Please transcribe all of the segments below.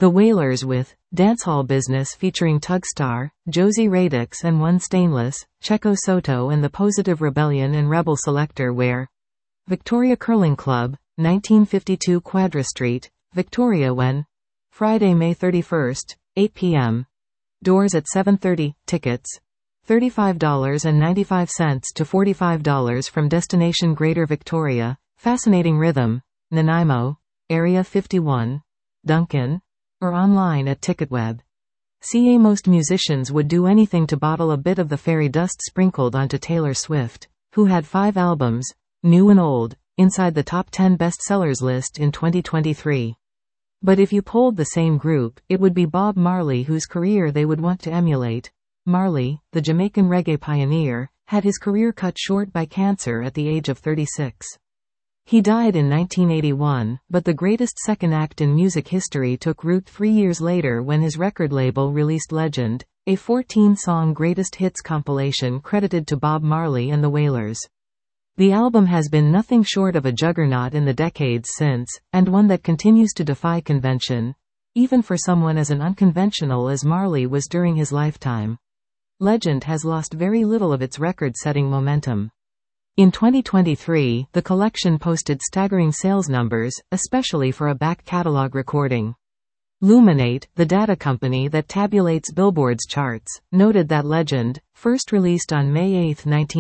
The Wailers with Dancehall Business featuring Tugstar, Josie Radix and One Stainless, Checo Soto and the Positive Rebellion and Rebel Selector where Victoria Curling Club, 1952 Quadra Street, Victoria when Friday, May 31st, 8 p.m. Doors at 7:30, tickets $35.95 to $45 from Destination Greater Victoria, Fascinating Rhythm, Nanaimo, Area 51, Duncan, or online at Ticketweb. CA Most musicians would do anything to bottle a bit of the fairy dust sprinkled onto Taylor Swift, who had 5 albums, new and old, inside the top 10 bestsellers list in 2023. But if you polled the same group, it would be Bob Marley whose career they would want to emulate. Marley, the Jamaican reggae pioneer, had his career cut short by cancer at the age of 36. He died in 1981, but the greatest second act in music history took root 3 years later when his record label released Legend, a 14-song greatest hits compilation credited to Bob Marley and the Wailers. The album has been nothing short of a juggernaut in the decades since, and one that continues to defy convention, even for someone as unconventional as Marley was during his lifetime. Legend has lost very little of its record-setting momentum. In 2023, the collection posted staggering sales numbers, especially for a back catalog recording. Luminate, the data company that tabulates Billboard's charts, noted that Legend, first released on May 8,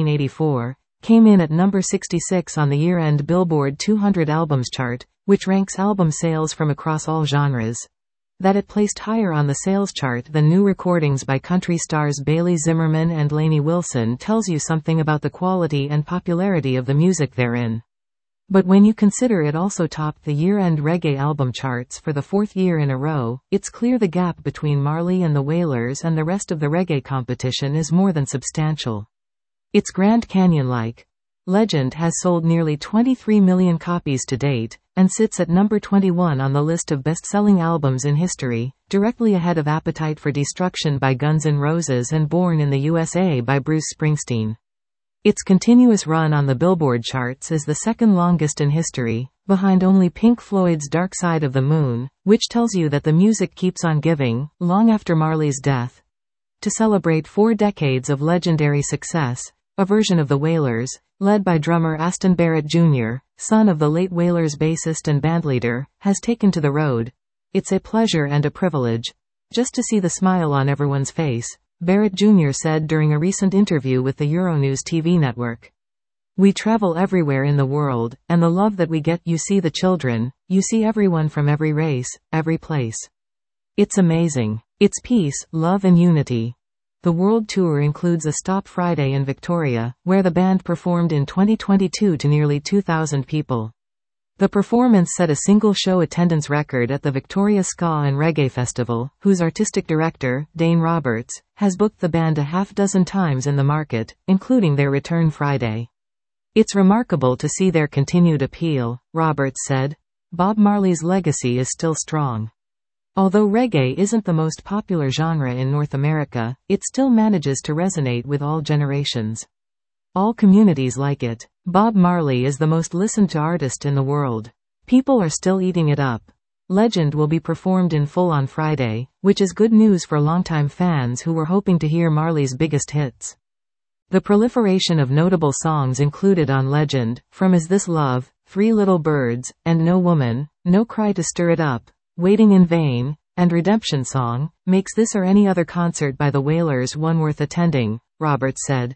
1984, came in at number 66 on the year-end Billboard 200 Albums chart, which ranks album sales from across all genres. That it placed higher on the sales chart than new recordings by country stars Bailey Zimmerman and Lainey Wilson tells you something about the quality and popularity of the music therein. But when you consider it also topped the year-end reggae album charts for the 4th year in a row, it's clear the gap between Marley and the Wailers and the rest of the reggae competition is more than substantial. It's Grand Canyon-like. Legend has sold nearly 23 million copies to date, and sits at number 21 on the list of best-selling albums in history, directly ahead of Appetite for Destruction by Guns N' Roses and Born in the USA by Bruce Springsteen. Its continuous run on the Billboard charts is the second longest in history, behind only Pink Floyd's Dark Side of the Moon, which tells you that the music keeps on giving, long after Marley's death. To celebrate 4 decades of legendary success, a version of the Wailers, led by drummer Aston Barrett Jr., son of the late Wailers bassist and bandleader, has taken to the road. It's a pleasure and a privilege. Just to see the smile on everyone's face, Barrett Jr. said during a recent interview with the Euronews TV network. We travel everywhere in the world, and the love that we get, you see the children, you see everyone from every race, every place. It's amazing. It's peace, love and unity. The world tour includes a stop Friday in Victoria, where the band performed in 2022 to nearly 2,000 people. The performance set a single show attendance record at the Victoria Ska and Reggae Festival, whose artistic director, Dane Roberts, has booked the band a half-dozen times in the market, including their return Friday. It's remarkable to see their continued appeal, Roberts said. Bob Marley's legacy is still strong. Although reggae isn't the most popular genre in North America, it still manages to resonate with all generations. All communities like it. Bob Marley is the most listened to artist in the world. People are still eating it up. Legend will be performed in full on Friday, which is good news for longtime fans who were hoping to hear Marley's biggest hits. The proliferation of notable songs included on Legend, from Is This Love, 3 Little Birds, and No Woman, No Cry to Stir It Up, Waiting in Vain, and Redemption Song, makes this or any other concert by the Wailers one worth attending, Roberts said.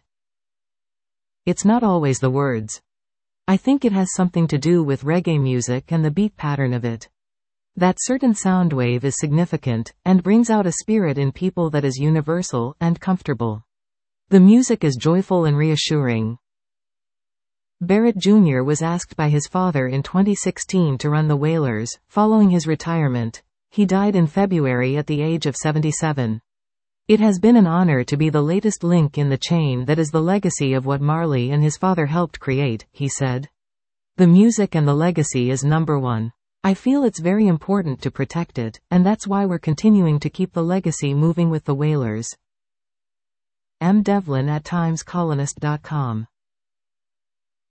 It's not always the words. I think it has something to do with reggae music and the beat pattern of it. That certain sound wave is significant, and brings out a spirit in people that is universal and comfortable. The music is joyful and reassuring. Barrett Jr. was asked by his father in 2016 to run the Wailers, following his retirement. He died in February at the age of 77. It has been an honor to be the latest link in the chain that is the legacy of what Marley and his father helped create, he said. The music and the legacy is number one. I feel it's very important to protect it, and that's why we're continuing to keep the legacy moving with the Wailers. M. Devlin at TimesColonist.com